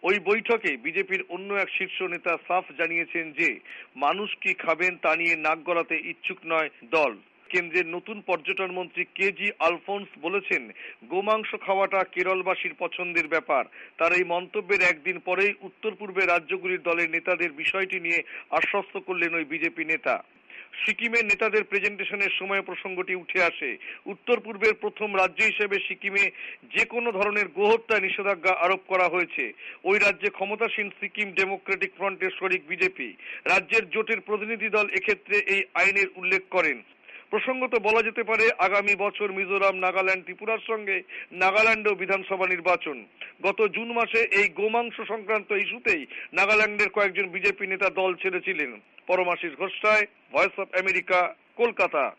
ওই বৈঠকে বিজেপির অন্য এক শীর্ষ নেতা সাফ জানিয়েছেন যে মানুষ কি খাবেন তা নিয়ে নাক গলাতে ইচ্ছুক নয় দল। কেন্দ্রের নতুন পর্যটন মন্ত্রী কেজি আলফোন্স বলেছেন, গোমাংস খাওয়াটা কেরলবাসীর পছন্দের ব্যাপার। তার এই মন্তব্যের একদিন পরেই উত্তর পূর্বের রাজ্যগুলির দলের নেতাদের বিষয়টি নিয়ে আশ্বস্ত করলেন ওই বিজেপি নেতা। সিকিমের নেতাদের প্রেজেন্টেশনের সময় প্রসঙ্গটি উঠে আসে। উত্তর পূর্বের প্রথম রাজ্য হিসেবে সিকিমে যে কোনো ধরনের গোহত্যা নিষেধাজ্ঞা আরোপ করা হয়েছে। ওই রাজ্যে ক্ষমতাসীন সিকিম ডেমোক্রেটিক ফ্রন্টের শরিক বিজেপি। রাজ্যের জোটের প্রতিনিধি দল এক্ষেত্রে এই আইনের উল্লেখ করেন। প্রসঙ্গত বলা যেতে পারে আগামী বছর মিজোরাম, নাগাল্যান্ড, ত্রিপুরার সঙ্গে নাগাল্যান্ডেও বিধানসভা নির্বাচন। গত জুন মাসে এই গোমাংস সংক্রান্ত ইস্যুতেই নাগাল্যান্ডের কয়েকজন বিজেপি নেতা দল ছেড়েছিলেন। Paramashis Ghosh, Voice of America, Kolkata.